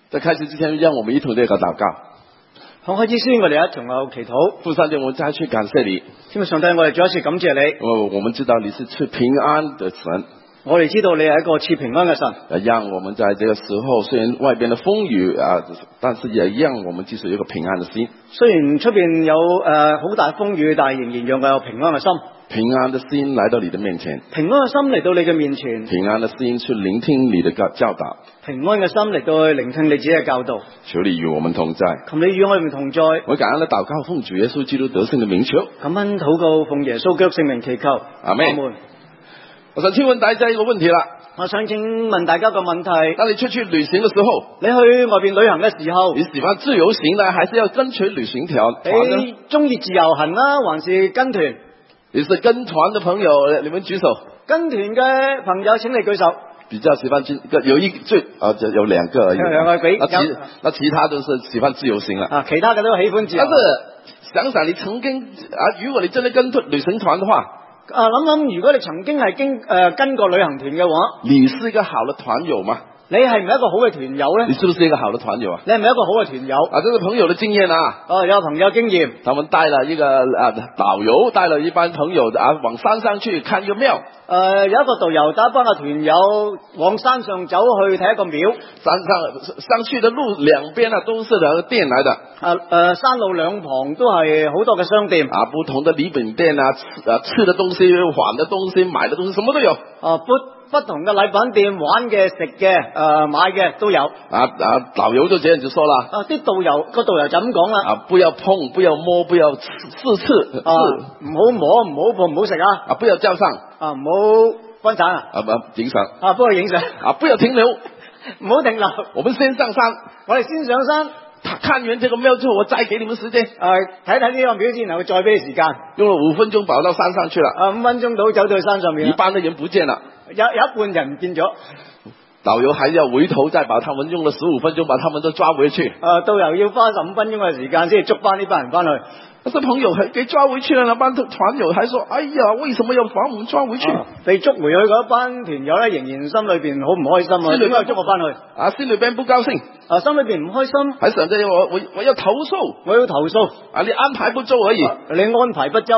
在開始之前，讓我們一同嚟個禱告。 好，開始先，我哋一同有祈禱。 父上帝，我們再去感謝你。 天父上帝，我哋再一次感謝你。 我們知道你是賜平安的神。 我哋知道你係一個賜平安嘅神。 讓我們在這個時候，雖然外邊的風雨啊，但是也讓我們繼續有一個平安的心。 雖然出邊有好大風雨，但係仍然讓我有平安嘅心。 平安的心來到你的面前。 平安嘅心嚟到你嘅面前。 平安的心去聆聽你的教導。 平安嘅心嚟到去聆聽你自己嘅教導。 求你與我們同在。 求你與我們同在。 我感恩的禱告，奉主耶穌基督得勝的名求。 感恩禱告，奉耶穌基督聖名祈求。 阿們。我想請問大家一個問題啦。 我想請問大家個問題。 當你出去旅行嘅時候， 你去外邊旅行嘅時候， 你喜歡自由行呢，還是要跟隨旅行團呢？ 你中意自由行啦，還是跟團？ 你是跟團的朋友，你們舉手。 跟團嘅朋友請你舉手。 比較喜歡有一最有兩個而已。 兩個比那其他都是喜歡自由行啦。 其他嘅都喜歡自由。 但是想想你曾經如果你真係跟旅行團的話， 諗如果你曾經係跟過旅行團嘅話， 你是一個好的團友嗎？ 你係唔係一個好嘅團友呢？ 你是不是一個好的團友啊？ 你係咪一個好嘅團友？ 這是朋友的經驗啊。 有朋友經驗， 他們帶了一個導遊，帶了一班朋友往山上去看一個廟。 有一個導遊帶一班嘅團友往山上走去睇一個廟。 上去的路兩邊都是兩個店來的。 山路兩旁都係好多嘅商店。 不同的禮品店吃的東西、玩的東西、買的東西，什麼都有。 不同嘅禮品店，玩嘅、食嘅、買嘅都有。 導遊就這樣就說啦。 啲導遊就咁講啦。 不要碰，不要摸，不要試吃。 唔好摸，唔好碰，唔好食啊。 不要照相。 唔好分散啊。 影相。 不過影相。 不要停留， 唔好停留。 我們先上山。 我哋先上山。 看完這個廟之後，我再給你們時間。 睇睇呢個廟先，然後再俾你時間。 用了5分鐘跑到山上去了。 5分鐘到走到山上面。 一半的人不見了。 有一半人唔見咗。 導遊還要回頭再把他們用了15分鐘把他們都抓回去。 導遊要花15分鐘嘅時間先捉翻呢班人翻去。 這朋友還給抓回去了，那班團友還說：哎呀，為什麼要把我們抓回去？ 被捉回去嗰一班團友咧，仍然心裏邊好唔開心啊！點解捉我翻去？ 心裏邊不高興。 心裏邊唔開心。 還想着我要投訴， 我要投訴。 你安排不周而已。 你安排不周。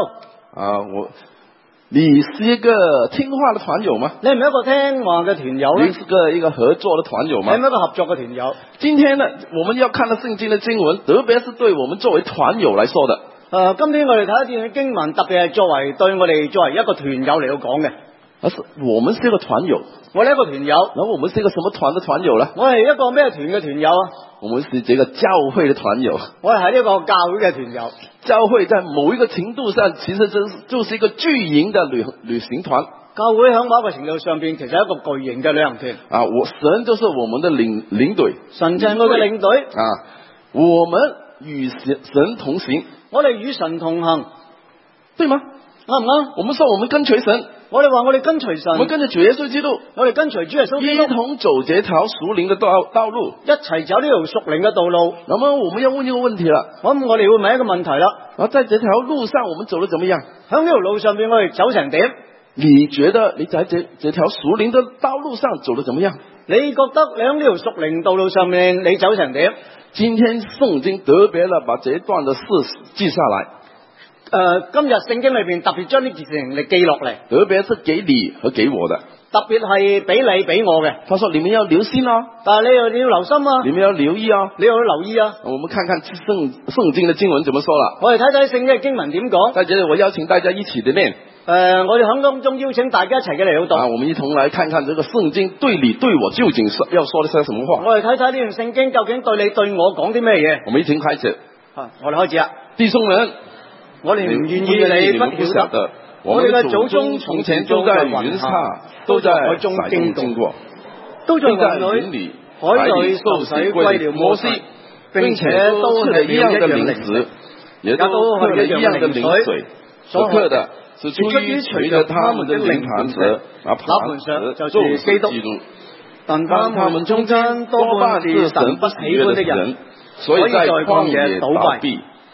你是一個聽話的團友嗎？ 你係咪一個聽話嘅團友呢？ 你是一個合作的團友嗎？ 你係咪一個合作嘅團友？ 今天呢，我們要看到聖經的經文，特別是對我們作為團友來說的。 今天我哋睇一段經文，特別係對我哋作為一個團友嚟到講嘅。 我們是一個團友， 我哋一個團友。 然後我們是一個什麼團的團友呢？ 我係一個咩團嘅團友啊？ 我們是這個教會的團友。 我係一個教會嘅團友。 教會在某一個程度上，其實就是一個巨型的旅行團。 教會喺某一個程度上邊，其實係一個巨型嘅旅行團。 神就是我們的領隊。 神就係我嘅領隊。 我們與神同行。 我哋與神同行， 對嗎？ 啱唔啱？ 我們說我們跟隨神。 我哋話我哋跟隨神。 我們跟着主耶穌基督。 我哋跟隨主耶穌基督。 一同走這條屬靈的道路。 一齊走呢條屬靈嘅道路。 那麼我們要問一個問題啦。 我哋會問一個問題啦。 在這條路上我們走得怎麼樣？ 喺呢條路上邊我哋走成點？ 你覺得你在這條屬靈的道路上走得怎麼樣？ 你覺得你喺呢條屬靈道路上面你走成點？ 今天聖經特別地把這一段的事記下來。 今日聖經裏邊特別將呢件事情嚟記落嚟。 特別是給你和給我的。 特別係俾你俾我嘅。 他說你們要留心啊。 但係你要留心啊。 你們要留意啊。 你要留意啊。 我們看看聖經的經文怎麼說了。 我哋睇睇聖經嘅經文點講。 在這裡我邀請大家一起的念。 我哋喺當中邀請大家一齊嘅嚟到讀。 我們一同來看看這個聖經對你對我究竟要說的是什麼話。 我哋睇睇呢段聖經究竟對你對我講啲咩嘢。 我們一同開始。 我哋開始啦。 弟兄們， 我哋唔願意你不曉得，我哋嘅祖宗從前都在雲下，都在海中經過，都在雲裏海裏受洗歸了摩西，並且都吃了一樣的靈食，也都喝了一樣的靈水。所喝的是出於隨着他們的靈盤蛇，那盤蛇就是基督。但他們中間多半是神不喜歡的人，所以在曠野倒閉。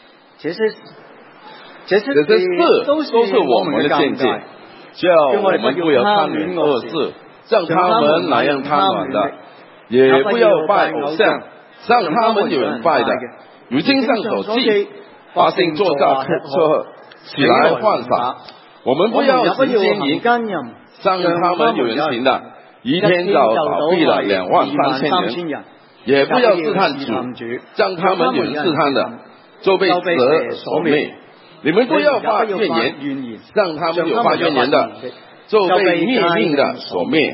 這些事都是我們的見解，叫我們不要貪戀惡事，像他們那樣貪婪的，也不要拜偶像， 像他們有人拜的，如經上所記，百姓坐下吃喝，起來歡撒。我們不要行奸淫，像他們有人行的，一天就倒閉了23000人。也不要試探主，像他們有人試探的，就被蛇所滅。你們不要發怨言，像他們有發怨言的，就被滅命的所滅。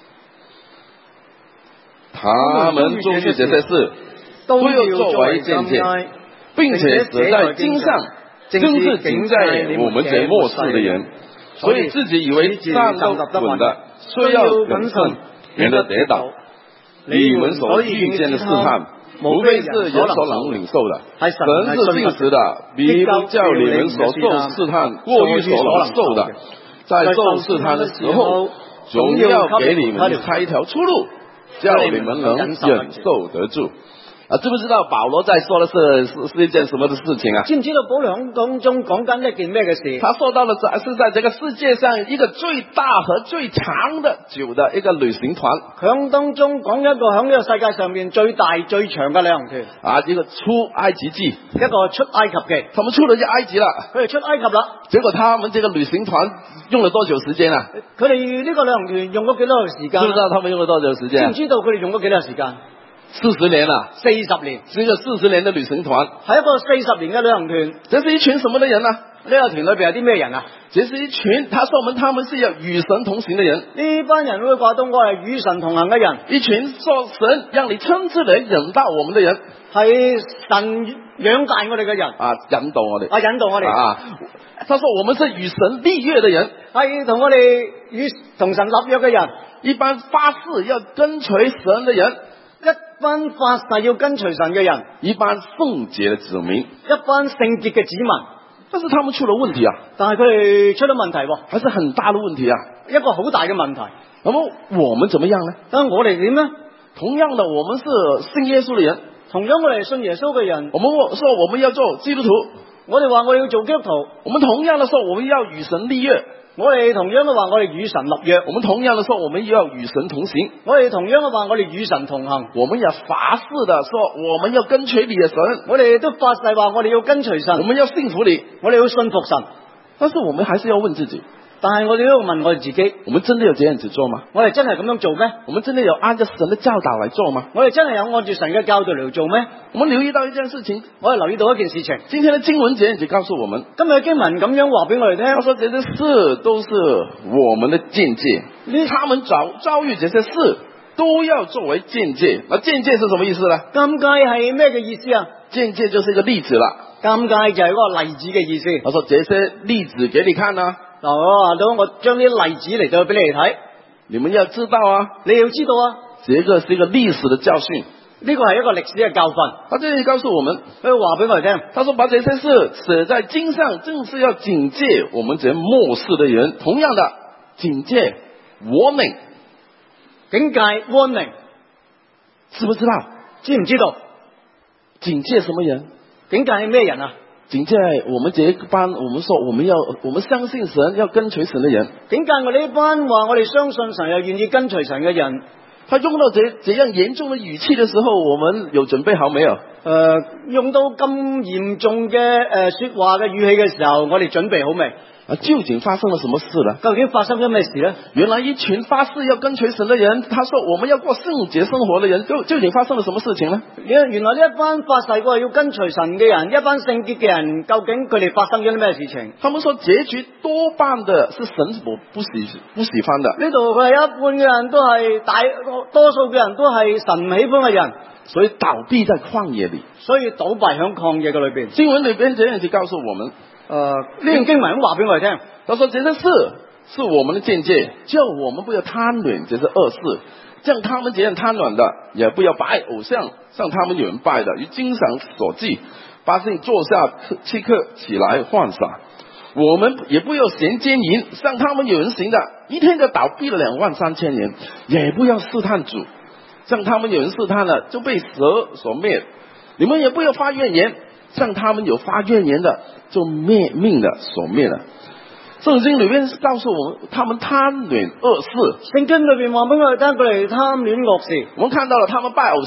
他們做去這些事，都要作為見證，並且寫在經上，正是警戒我們這末世的人。所以自己以為站得穩的，需要謹慎，免得跌倒。你們所遇見的試探，無非是人所能領受的，神是信實的，必不叫你們所受試探過於所能受的。在受試探的時候，總要給你們開一條出路，叫你們能忍受得住。知不知道保羅在說的是一件什麼的事情啊？ 知唔知道保羅喺當中講緊一件咩嘅事？ 他說到的是在這個世界上一個最大和最長的久的一個旅行團。 響當中講一個響呢個世界上面最大最長嘅旅行團。 一個出埃及記， 一個出埃及記。 他們出咗埃及啦， 佢哋出埃及啦。 結果他們這個旅行團用了多久時間啊？ 佢哋呢個旅行團用咗幾多個時間？ 知唔知道他們用咗多久時間？ 知唔知道佢哋用咗幾多時間 ？40年啦 ，40年， 是一個40年的旅行團， 係一個40年嘅旅行團。 這是一群什麼的人啊？ 呢個團裏邊有啲咩人啊？ 這是一群，他說他們是要與神同行的人。 呢班人會話到我係與神同行嘅人。 一群說神讓你親自嚟引導我們的人， 係神養大我哋嘅人。 引導我哋。 引導我哋。 他說我們是與神立約的人， 係同我哋同神立約嘅人。 一般發誓要跟隨神的人。 一班發誓要跟隨神嘅人， 一班聖潔的子民， 一班聖潔嘅子民， 但是他們出了問題啊！ 但係佢哋出咗問題喎， 還是很大的問題啊！ 一個好大嘅問題。 那麼我們怎麼樣呢？ 咁我哋點呢？ 同樣的，我們是信耶穌的人， 同樣我哋係信耶穌嘅人。 我們說我們要做基督徒， 我哋話我哋要做基督徒。 我們同樣的說我們要與神立約。 我哋同樣嘅話，我哋與神立約。 我們同樣的說，我們要與神同行。 我哋同樣嘅話，我哋與神同行。 我們要發誓的說，我們要跟隨你的神。 我哋都發誓話，我哋要跟隨神。 我們要信服你， 我哋要信服神。 但是我們還是要問自己， 但係我哋都要問我哋自己， 我們真的有這樣子做嗎？ 我哋真係咁樣做咩？ 我們真的有按照神的教導來做嗎？ 我哋真係有按照神嘅教導嚟做咩？ 我們留意到一件事情， 我哋留意到一件事情。 今天的經文這樣子告訴我們， 今日嘅經文咁樣話俾我哋聽， 他說這些事都是我們的見解，他們遭遇這些事都要作為見解。那見解是什麼意思呢？ 尷尬係咩嘅意思啊？ 見解就是一個例子啦。 尷尬就係嗰個例子嘅意思。 他說這些例子給你看啊。 嗱，我將啲例子嚟到俾你哋睇， 你們要知道啊， 你要知道啊， 這個是一個歷史的教訓， 呢個係一個歷史嘅教訓。 他這裏告訴我們， 佢話俾我哋聽， 他說把這些事寫在經上，正是要警戒我們這末世的人。同樣的，警戒 warning， 警戒 warning， 知不知道？ 知唔知道？ 警戒什麼人？ 警戒係咩人啊？ 警戒我們這一班，我們說我們相信神，要跟隨神的人。 警戒我呢班話我哋相信神又願意跟隨神嘅人。 他用到這樣嚴重的語氣的時候，我們有準備好沒有？ 用到咁嚴重嘅說話嘅語氣嘅時候，我哋準備好未？ 究竟發生了什麼事呢？ 究竟發生咗咩事呢？ 原來一群發誓要跟隨神的人，他說我們要過聖潔生活的人，究竟發生了什麼事情呢？ 原來呢一班發誓過要跟隨神嘅人，一班聖潔嘅人，究竟佢哋發生咗啲咩事情？ 他們說結局多半的是神所不喜歡的。 呢度佢係一半嘅人都係多數嘅人都係神唔喜歡嘅人， 所以倒閉在曠野裏， 所以倒閉響曠野嘅裏邊。 經文裏邊這樣子告訴我們。 呢段經文話俾我哋聽， 他說這些事是我們的見解，叫我們不要貪戀這些惡事，像他們這樣貪婪的，也不要拜偶像，像他們有人拜的，如經上所記，百姓坐下吃喝，起來歡撒。我們也不要行奸淫，像他們有人行的，一天就倒閉了23000人。也不要試探主，像他們有人試探了，就被蛇所滅。你們也不要發怨言，像他們有發怨言的，就滅命的所滅了。聖經裏面告訴我們，他們貪戀惡事。 聖經裏面話俾我哋聽，佢哋貪戀惡事。 我們看到了他們拜偶像，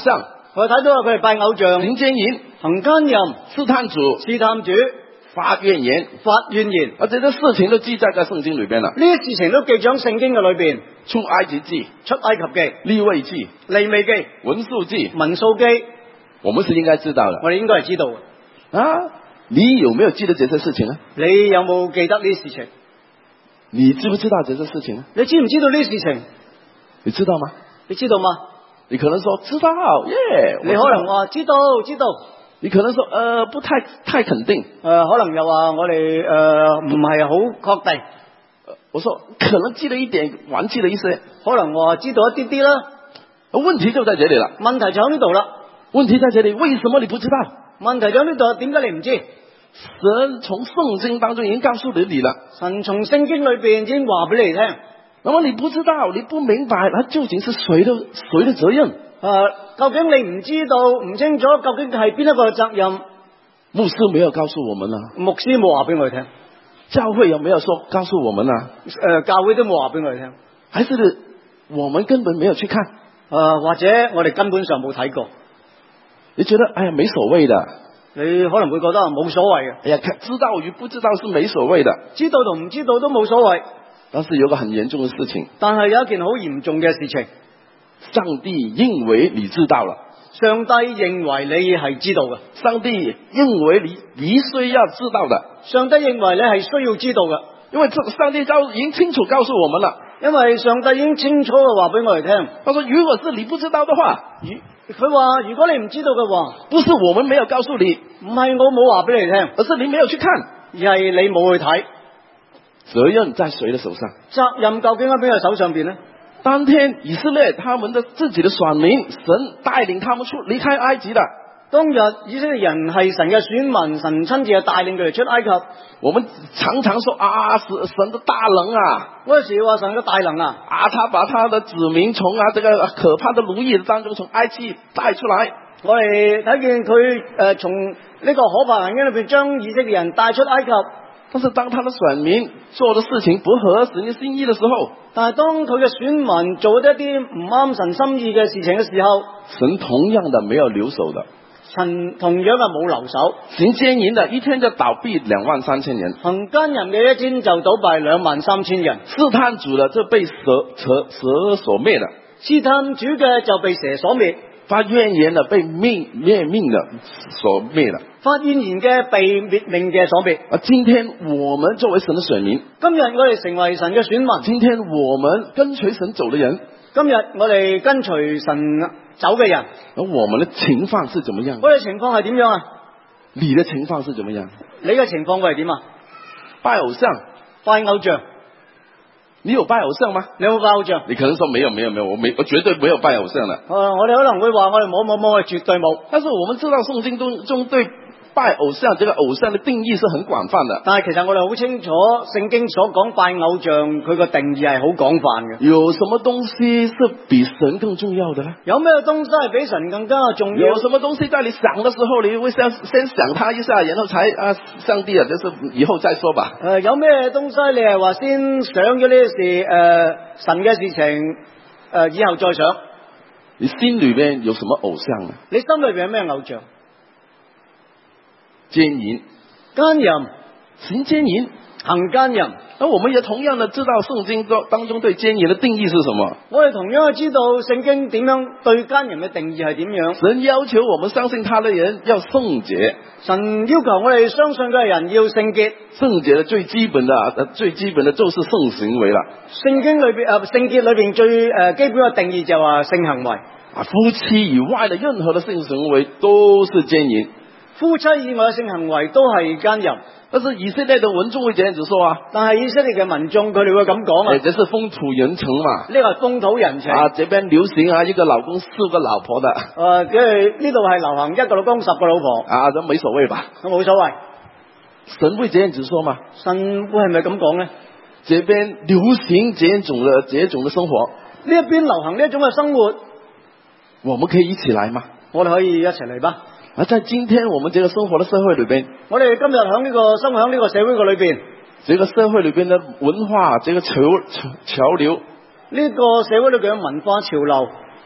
我睇到佢哋拜偶像、 行奸淫、 行奸淫、 試探主、 試探主、 發怨言、 發怨言， 而這些事情都記載在聖經裏邊啦。 呢啲事情都記咗聖經嘅裏邊， 出埃及記、 出埃及記、 利未記、 利未記、 民數記、 民數記， 我們是應該知道的。 我哋應該係知道嘅。 啊，你有沒有記得這些事情呢？ 你有冇記得呢啲事情？ 你知不知道這些事情呢？ 你知唔知道呢啲事情？ 你知道嗎？ 你知道嗎？ 你可能說知道，耶！ 你可能話知道。 你可能說不太肯定。 可能又話我哋唔係好確定。 我說可能記得一點，忘記了一些。 可能話知道一啲啲啦。 問題就在這裏了。 問題就喺呢度啦。 問題在這裏，為什麼你不知道？ 問題就喺呢度，點解你唔知？ 神從聖經當中已經告訴你了。 神從聖經裏邊已經話俾你聽。 那麼你不知道，你不明白，那究竟是誰的責任？ 究竟你唔知道、唔清楚，究竟係邊一個責任？ 牧師沒有告訴我們啊。 牧師冇話俾我哋聽。 教會有沒有說告訴我們啊？ 教會都冇話俾我哋聽。 還是我們根本沒有去看？ 或者我哋根本上冇睇過。 你覺得哎呀沒所謂的？ 你可能會覺得冇所謂嘅。 哎呀，知道與不知道是沒所謂的。 知道同唔知道都冇所謂。 但是有個很嚴重的事情。 但係有一件好嚴重嘅事情。 上帝認為你知道了。 上帝認為你係知道嘅。 上帝認為你必須要知道的。 上帝認為你係需要知道嘅。 因為上帝已經清楚告訴我們了。 因為上帝已經清楚嘅話俾我哋聽。 他說如果是你不知道的話， 佢話如果你唔知道嘅話， 不是我們沒有告訴你， 唔係我冇話俾你聽， 而是你沒有去看， 而係你冇去睇。 責任在誰的手上？ 責任究竟喺邊個手上邊呢？ 當天以色列他們的自己的選民，神帶領他們離開埃及的。 當日以色列人係神嘅選民，神親自帶領佢哋出埃及。 我們常常說啊，神的大能啊， 嗰時話神嘅大能啊， 他把他的子民從這個可怕的奴役當中從埃及帶出來。 我哋睇見佢從呢個可怕環境裏邊將以色列人帶出埃及。 但是當他的選民做的事情不合神的心意的時候， 但係當佢嘅選民做一啲唔啱神心意嘅事情嘅時候， 神同樣的沒有留手的。 神同樣嘅冇留手。 行奸淫的一天就倒閉23000人， 行奸淫嘅一天就倒閉23000人。 試探主的就被蛇所滅了， 試探主嘅就被蛇所滅。 發怨言的被滅命的所滅了， 發怨言嘅被滅命嘅所滅。 今天我們作為神的選民， 今日我哋成為神嘅選民。 今天我們跟隨神走的人， 今日我哋跟隨神走嘅人， 而我們的情況是怎麼樣？ 我哋情況係點樣啊？ 你的情況是怎麼樣？ 你嘅情況會係點啊？ 拜偶像， 拜偶像。 你有拜偶像嗎？ 你有冇拜偶像？ 你可能說沒有，我絕對沒有拜偶像的。 我哋可能會話我哋冇，絕對冇。 但是我們知道聖經中對拜偶像這個偶像的定義是很廣泛的。 但係其實我哋好清楚聖經所講拜偶像佢個定義係好廣泛嘅。 有什麼東西是比神更重要的呢？ 有咩東西係比神更加重要？ 有什麼東西在你想的時候，你會先想他一下，然後才上帝啊，就是以後再說吧。 有咩東西你係話先想咗呢事神嘅事情以後再想？ 你心裏面有什麼偶像呢？ 你心裏邊有咩偶像？ 奸淫、 奸淫、 行奸淫、 行奸淫。 那我們也同樣的知道聖經當中對奸淫的定義是什麼？ 我哋同樣知道聖經點樣對奸淫嘅定義係點樣。 神要求我們相信他的人要聖潔。 神要求我哋相信嘅人要聖潔。聖潔的最基本的就是性行為啦。 聖經裏邊聖潔裏邊最基本嘅定義就係話性行為。 夫妻以外的任何的性行為都是奸淫。 夫妻以外嘅性行為都係奸淫。 但是以色列的民眾會這樣子說啊， 但係以色列嘅民眾佢哋會咁講啊， 這是風土人情嘛， 呢個係風土人情這邊流行啊，一個老公4個老婆的， 因為呢度係流行一個老公10個老婆， 都沒所謂吧， 冇所謂。 神會這樣子說嗎？ 神會係咪咁講呢？ 這邊流行這種的生活， 呢一邊流行呢一種嘅生活， 我們可以一起來嗎？ 我哋可以一齊嚟吧。 在今天我們這個生活的社會裏邊， 我哋今日喺呢個生活喺呢個社會嘅裏邊， 這個社會裏邊的文化，這個潮流， 呢個社會裏邊嘅文化潮流，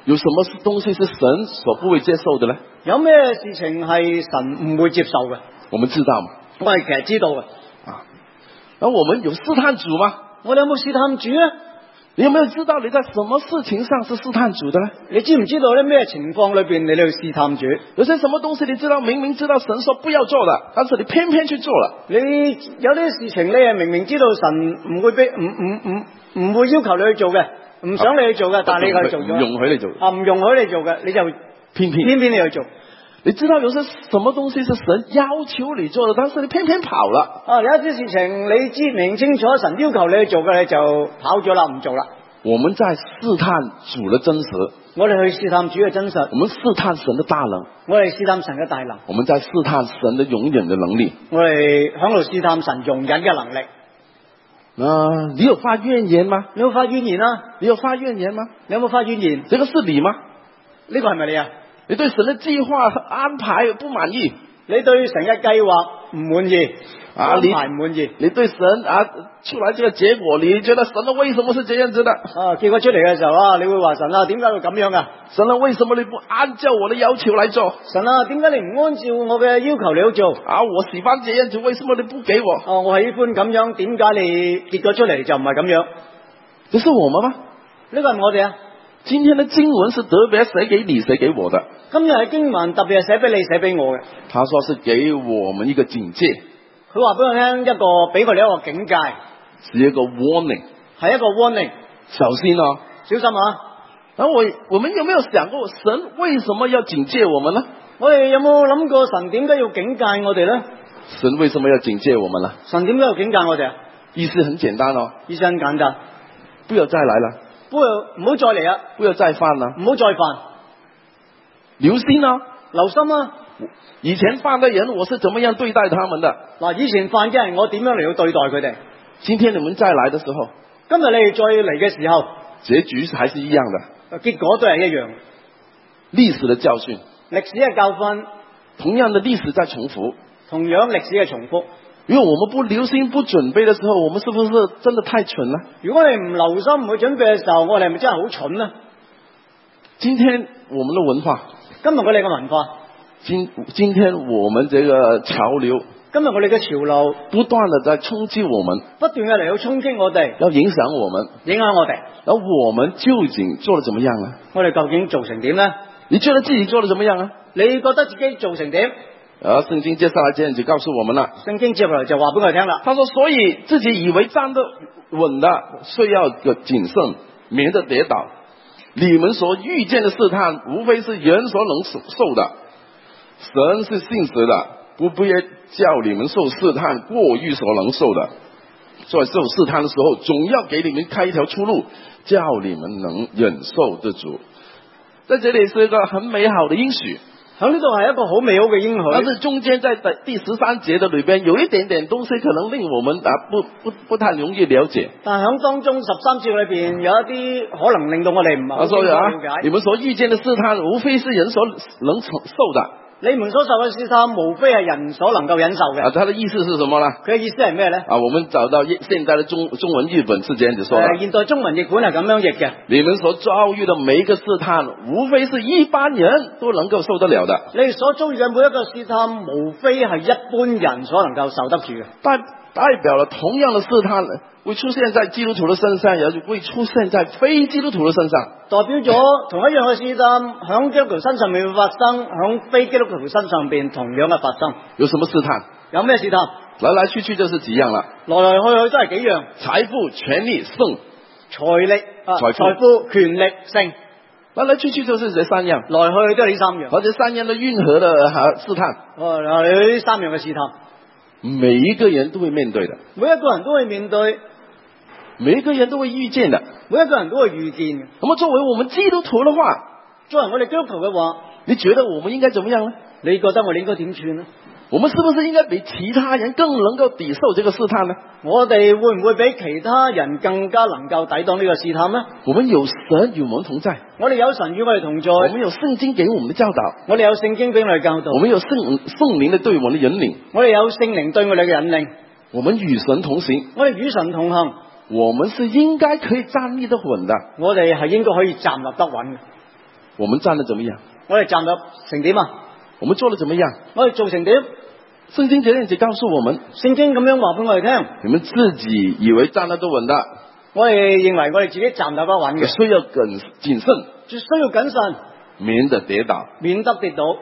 有什麼東西是神所不會接受的呢？ 有咩事情係神唔會接受嘅？ 我們知道嘛？ 我哋其實知道嘅。 而我們有試探主嗎？ 我哋有冇試探主啊？ 你有沒有知道你在什麼事情上是試探主的呢？ 你知唔知道咧咩情況裏邊你去試探主？ 有些什麼東西你知道明明知道神說不要做的，但是你偏偏去做了。 你有啲事情你係明明知道神唔會俾唔會要求你去做嘅，唔想你去做嘅，但係你去做咗， 唔容許你做啊，唔容許你做嘅，你就偏偏你去做。 你知道有些什麼東西是神要求你做的，但是你偏偏跑了。 啊，有一啲事情你知明清楚神要求你去做嘅，你就跑咗啦，唔做啦。 我們在試探主的真實， 我哋去試探主嘅真實， 我們試探神的大能， 我哋試探神嘅大能， 我們在試探神的容忍的能力， 我哋響度試探神容忍嘅能力。 你有發怨言嗎？ 你有發怨言啊？ 你有發怨言嗎？ 你有冇發怨言？ 這個是你嗎？ 呢個係咪你啊？ 你對神的計劃和安排不滿意？ 你對神嘅計劃唔滿意？安排唔滿意？ 你對神出來這個結果，你覺得神啊為什麼是這樣子的？ 結果出嚟嘅時候啊，你會話神啊，點解會咁樣啊？ 神啊，為什麼你不按照我的要求來做？ 神啊，點解你唔按照我嘅要求嚟去做？ 我喜歡這樣子，為什麼你不給我？ 我喜歡咁樣，點解你結果出嚟就唔係咁樣？ 這是我們嗎？ 呢個係我哋啊。 今天的經文是特別寫給你，寫給我的。 今日係經文特別係寫俾你，寫俾我嘅。 他說是給我們一個警戒。 佢話俾我聽俾我哋一個警戒， 是一個 warning， 係一個 warning， 小心啊， 小心啊！ 然後我們有沒有想過神為什麼要警戒我們呢？ 我哋有冇諗過神點解要警戒我哋呢？ 神為什麼要警戒我們呢？ 神點解要警戒我哋啊？ 意思很簡單哦， 意思很簡單， 不要再來了， 唔好再嚟啊， 不要再犯了， 唔好再犯， 留心啊， 留心啊！ 以前犯的人我是怎麼樣對待他們的？ 嗱，以前犯嘅人我點樣嚟到對待佢哋？ 今天你們再來的時候， 今日你哋再嚟嘅時候， 結局還是一樣的， 結果都係一樣， 歷史的教訓， 歷史嘅教訓， 同樣的歷史在重複， 同樣歷史嘅重複。 因為我們不留心不準備的時候，我們是不是真的太蠢了？ 如果你唔留心唔去準備嘅時候，我哋係咪真係好蠢呢？ 今天我們的文化， 今日我哋嘅文化， 今天我們這個潮流， 今日我哋嘅潮流不斷的在衝擊我們， 不斷嘅嚟到衝擊我哋， 要影響我們， 影響我哋。 而我們究竟做得怎麼樣呢？ 我哋究竟做成點呢？ 你覺得自己做得怎麼樣啊？ 你覺得自己做成點？ 聖經接下來這樣就告訴我們了。 聖經接下來就話俾我哋聽啦。 他說：所以自己以為站得穩的，需要謹慎，免得跌倒。你們所遇見的試探，無非是人所能受的。神是信實的，不必叫你們受試探過於所能受的。在受試探的時候，總要給你們開一條出路，叫你們能忍受得住。在這裏是一個很美好的應許。 喺呢度係一個好美好嘅應許， 但是中間在第13節的裏邊有一點點東西可能令我們不太容易了解。 但係喺當中13節裏邊有一啲可能令到我哋唔係好了解。 你們所遇見的試探，無非是人所能承受的。 你們所受嘅試探，無非係人所能夠忍受嘅。 他的意思是什麼呢？ 佢嘅意思係咩呢？ 我們找到現在的中文譯本是這樣子說的。 現代中文譯本係咁樣譯嘅。 你們所遭遇的每一個試探，無非是一般人都能夠受得了的。 你所遭遇嘅每一個試探，無非係一般人所能夠受得住嘅。 代表了同樣的試探會出現在基督徒的身上，也會出現在非基督徒的身上。代表咗同一樣嘅試探響基督徒身上面會發生，響非基督徒身上邊同樣嘅發生。 有什麼試探？ 有咩試探？ 來來去去就是幾樣啦。 來來去去都係幾樣。財富、權力、性。 財富、權力、性。 來來去去就是這三樣。 來去都係呢三樣。 或者三樣的混合的試探。 呢三樣嘅試探。 每一個人都會面對的， 每一個人都會面對， 每一個人都會遇見的， 每一個人都會遇見嘅。 那麼作為我們基督徒的話， 作為我哋基督徒嘅話， 你覺得我們應該怎麼樣呢？ 你覺得我哋應該點算呢？ 我們是不是應該比其他人更能夠抵受這個試探呢？ 我哋會唔會比其他人更加能夠抵擋呢個試探呢？ 我們有神與我們同在， 我哋有神與我哋同在， 我們有聖經給我們的教導， 我哋有聖經俾我哋教導， 我們有聖靈的對我們的引領， 我哋有聖靈對我哋嘅引領， 我們與神同行， 我哋與神同行， 我們是應該可以站立得穩的， 我哋係應該可以站立得穩嘅。 我們站得怎麼樣？ 我哋站得成點啊？ 我們做得怎麼樣？ 我哋做成點？ 聖經這樣子告訴我們， 聖經咁樣話俾我哋聽， 你們自己以為站得都穩的， 我哋認為我哋自己站得不穩嘅， 需要謹慎， 需要謹慎， 免得跌倒， 免得跌倒。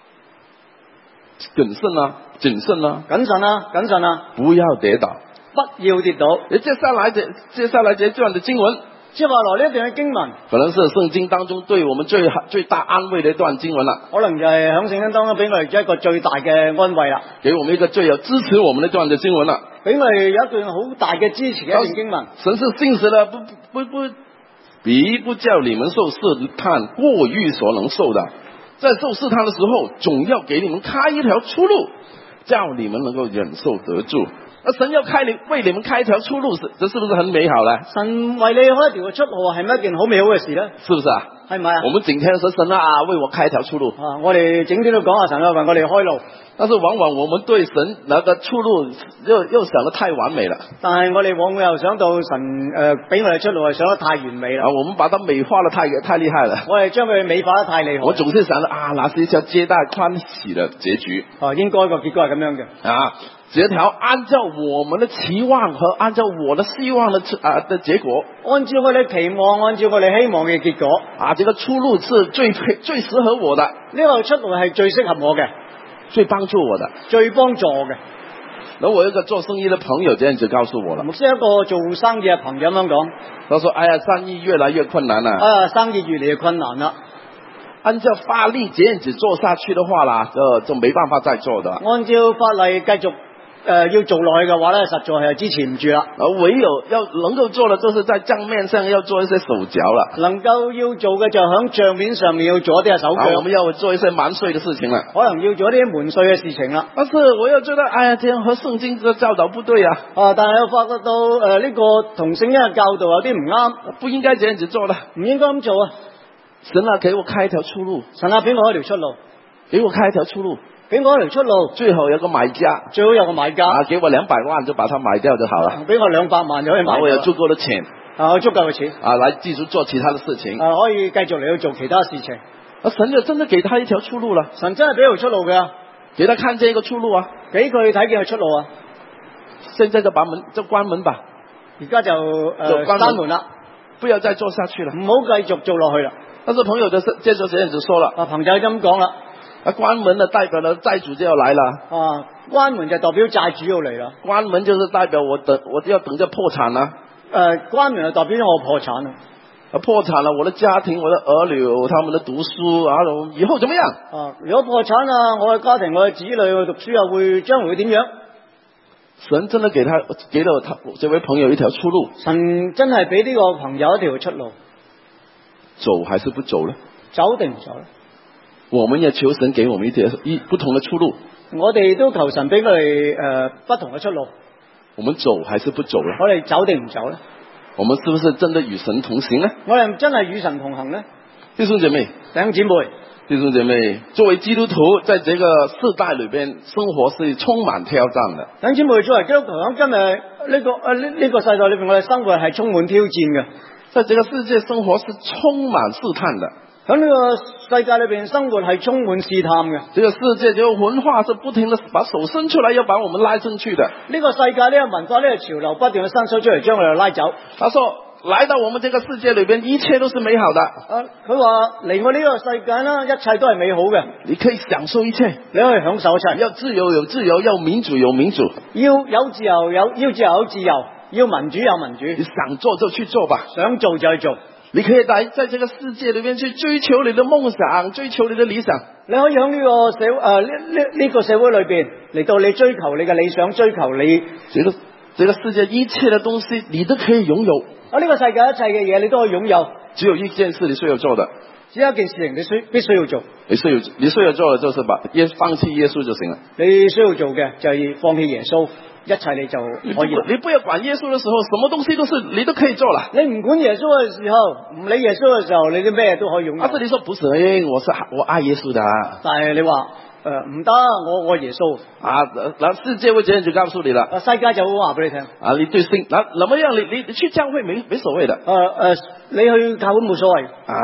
謹慎啊，謹慎啊， 謹慎啊，謹慎啊， 不要跌倒， 不要跌倒。 接下來這段的經文， 接下來呢一段嘅經文， 可能是聖經當中對我們最大安慰的一段經文啦。 可能就係響聖經當中俾我哋一個最大嘅安慰啦， 給我們一個最有支持我們的一段的經文啦， 俾我哋有一段好大嘅支持嘅一段經文。 神是信實的，不叫你們受試探過於所能受的，在受試探的時候，總要給你們開一條出路，叫你們能夠忍受得住。那神要為你們開一條出路，這是不是很美好呢？ 神為你開一條出路，係咪一件好美好嘅事呢？ 是不是啊？ 係咪啊？ 我們整天說神啊，為我開一條出路啊！我哋整天都講下神啊，為我哋開路。 但是往往我們對神那個出路又想得太完美了。 但係我哋往往又想到神俾我哋出路係想得太完美啦。 我們把它美化得太厲害了。 我哋將佢美化得太厲害。 我總是想着那是一條皆大歡喜的結局。 應該個結果係咁樣嘅。 這條按照我們的期望和按照我的希望的結果， 按照我哋期望，按照我哋希望嘅結果， 這個出路是最適合我的。 呢個出路係最適合我嘅， 最幫助我的， 最幫助我嘅。 那我一個做生意的朋友這樣子告訴我了。 牧師一個做生意嘅朋友咁樣講， 他說：哎呀，生意越來越困難啦。 生意越嚟越困難啦。 按照法例這樣子做下去的話啦，就沒辦法再做的。 按照法例繼續要做落去嘅話咧，實在係支持唔住啦。 唯有要能夠做的，就是在賬面上要做一些手腳啦。 能夠要做嘅就喺賬面上面要做一啲手腳。 我們要做一些瞞稅的事情啦。 可能要做一啲瞞稅嘅事情啦。 但是我又覺得，哎呀，這樣和聖經嘅教導不對啊。 但係我發覺到呢個同聖經嘅教導有啲唔啱， 不應該這樣子做的， 唔應該咁做啊！ 神啊，給我開一條出路。 神啊，俾我一條出路， 給我開一條出路。 俾我一條出路， 最好有個買家， 最好有個買家， 給我200萬就把它買掉就好了。 俾我200萬就可以買掉。 我有足夠的錢， 我足夠嘅錢， 來繼續做其他的事情， 可以繼續嚟去做其他事情。 神就真的給他一條出路了， 神真係俾條出路嘅， 給他看見一個出路啊， 俾佢睇見個出路啊。 現在就關門吧， 而家就關門啦， 不要再做下去了， 唔好繼續做落去啦。 但是朋友就接着這樣子說了， 朋友咁講啦。 關門呢，代表了債主就要來了。 關門就代表債主要嚟啦。 關門就是代表我要等着破產啦。 關門就代表咗我破產啦。 破產了，我的家庭、我的兒女、他們的讀書以後怎麼樣？ 如果破產啦，我嘅家庭、我嘅子女去讀書又會將會點樣？ 神真的給了他這位朋友一條出路。 神真係俾呢個朋友一條出路。 走還是不走呢？ 走定唔走呢？ 我們也求神給我們一條不同的出路。 我哋都求神俾佢哋不同嘅出路。 我們走還是不走呢？ 我哋走定唔走呢？ 我們是不是真的與神同行呢？ 我哋真係與神同行呢？ 弟兄姐妹， 弟兄姊妹， 弟兄姐妹，作為基督徒，在這個世代裏邊生活是充滿挑戰的。 弟兄姊妹，作為基督徒喺今日呢個世代裏邊，我哋生活係充滿挑戰嘅。 在這個世界生活是充滿試探的。 喺呢個世界裏邊生活係充滿試探嘅。 這個世界這個文化是不停的把手伸出來要把我們拉進去的。 呢個世界呢個文化呢個潮流不斷嘅伸手出嚟將我哋拉走。 他說來到我們這個世界裏邊一切都是美好的。 佢話嚟我呢個世界啦，一切都係美好嘅。 你可以享受一切， 你可以享受一切。 要自由有自由，要民主有民主。 要自由有自由，要民主有民主。 你想做就去做吧， 想做就去做。 你可以在這個世界裏面去追求你的夢想，追求你的理想。 你可以喺呢個呢個社會裏邊嚟到你追求你嘅理想，追求你這個世界一切的東西你都可以擁有。 呢個世界一切嘅嘢你都可以擁有。 只有一件事你需要做的， 只有一件事情你必須要做。你需要做的就是放棄耶穌就行了。你需要做嘅就係放棄耶穌。一切你就可以。 你不要管耶穌的時候，什麼東西你都可以做了。 你唔管耶穌嘅時候，唔理耶穌嘅時候，你啲咩都可以擁有。 但是你說不是，我愛耶穌的。 但係你話唔得，我愛耶穌。 世界會這樣就告訴你了。 世界就會話俾你聽。 你對聖，怎麼樣？你去教會沒所謂的。 你去教會冇所謂。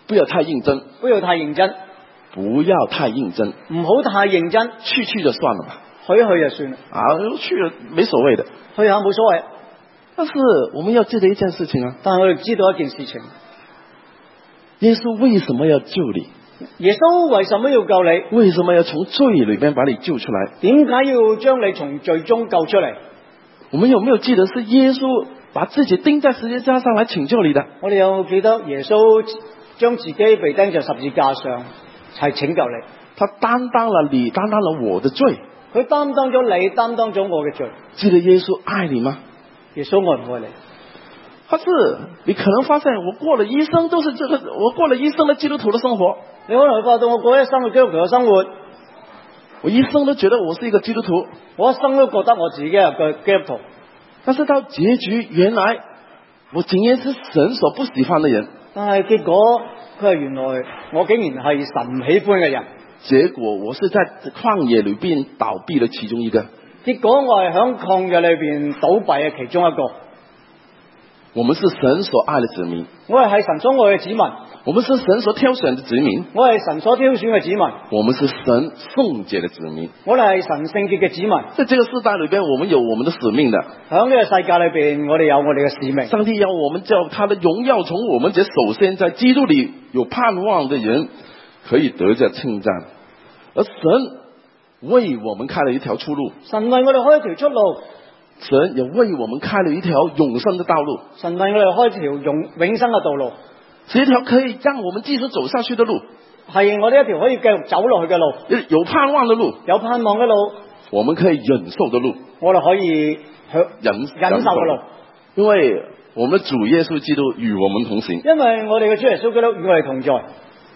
不要太認真， 不要太認真， 不要太認真， 唔好太認真， 去就算了吧， 去就算啦， 去了沒所謂的， 去下冇所謂。 但是我們要記得一件事情啊， 但係我哋知道一件事情， 耶穌為什麼要救你？ 耶穌為什麼要救你？ 為什麼要從罪裏邊把你救出來？ 點解要將你從罪中救出嚟？ 我們有沒有記得是耶穌把自己釘在十字架上來拯救你的？ 我哋有記得耶穌將自己被釘在十字架上係拯救你， 他擔當了你，擔當了我的罪， 佢擔當咗你，擔當咗我嘅罪。 記得耶穌愛你嗎？ 耶穌愛唔愛你？ 可是你可能發現我過了一生都是我過了一生的基督徒的生活， 你可能會發現我過一生嘅基督徒嘅生活， 我一生都覺得我是一個基督徒， 我一生都覺得我自己係個基督徒， 但是到結局原來我竟然是神所不喜歡的人， 但係結果佢係原來我竟然係神唔喜歡嘅人， 結果我是在曠野裏邊倒閉的其中一個， 結果我係響曠野裏邊倒閉嘅其中一個。 我們是神所愛的子民， 我係神所愛嘅子民， 我們是神所挑選的子民， 我係神所挑選嘅子民， 我們是神聖潔的子民， 我哋係神聖潔嘅子民。 在這個世代裏邊，我們有我們的使命的。 響呢個世界裏邊，我哋有我哋嘅使命。 上帝要我們叫他的榮耀從我們這首先在基督裏有盼望的人可以得着稱讚，而神為我們開了一條出路， 神為我哋開一條出路， 神也為我們開了一條永生的道路， 神為我哋開一條永生嘅道路， 是一條可以讓我們繼續走下去的路， 係我哋一條可以繼續走落去嘅路， 有盼望的路， 有盼望嘅路， 我們可以忍受的路， 我哋可以忍受嘅路， 因為我們的主耶穌基督與我們同行， 因為我哋嘅主耶穌基督與我哋同在。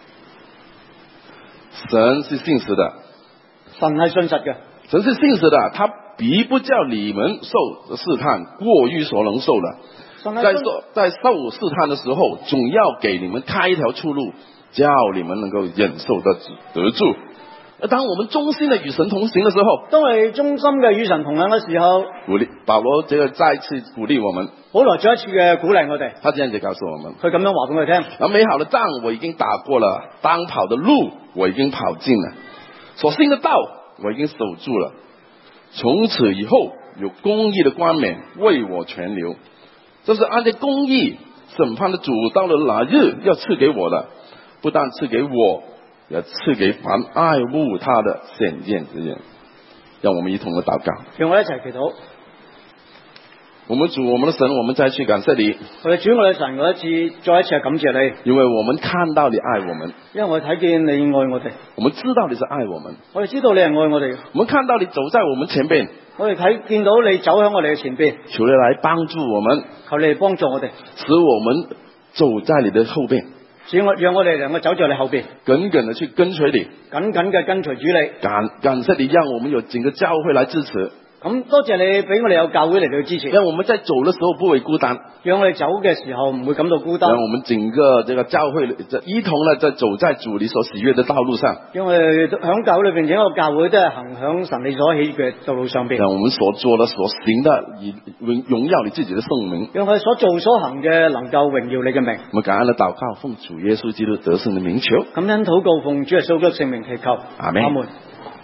神是信實的， 神係信實嘅， 神是信實的，他必不叫你們受試探過於所能受的，在受試探的時候，總要給你們開一條出路，叫你們能夠忍受得住。而當我們忠心的與神同行的時候， 當我哋忠心嘅與神同行嘅時候， 保羅這個再一次鼓勵我們， 保羅再一次嘅鼓勵我哋， 他這樣子告訴我們， 佢咁樣話俾我哋聽： 美好的仗我已經打過了，當跑的路我已經跑盡了，所信的道我已經守住了，從此以後有公義的冠冕為我存留，這是按照公義審判的主到了那日要賜給我的，不但賜給我，也賜給凡愛慕他的顯見之人。讓我們一同的禱告， 讓我哋一齊祈禱。 我們主，我們的神，我們再去感謝你。 我哋主，我哋神，我再一次感謝你， 因為我們看到你愛我們， 因為我睇見你愛我哋， 我們知道你是愛我們， 我哋知道你係愛我哋， 我們看到你走在我們前邊， 我哋見到你走喺我哋嘅前邊， 求你來幫助我們， 求你嚟幫助我哋， 使我們走在你的後邊， 讓我哋能夠走在你後邊， 緊緊的去跟隨你， 緊緊嘅跟隨主你， 感謝你，讓我們有整個教會來支持。 咁多謝你俾我哋有教會嚟到支持， 讓我們在走的時候不會孤單， 讓我哋走嘅時候唔會感到孤單， 讓我們整個這個教會一同呢在走在主你所喜悅的道路上， 因為響教會裏邊整個教會都係行響神你所喜悅嘅道路上邊， 讓我們所做的所行的以榮耀你自己的聖名， 讓我哋所做所行嘅能夠榮耀你嘅名。 我們感恩的禱告，奉主耶穌基督得勝的名求， 感恩禱告，奉主耶穌基督聖名祈求， 阿們。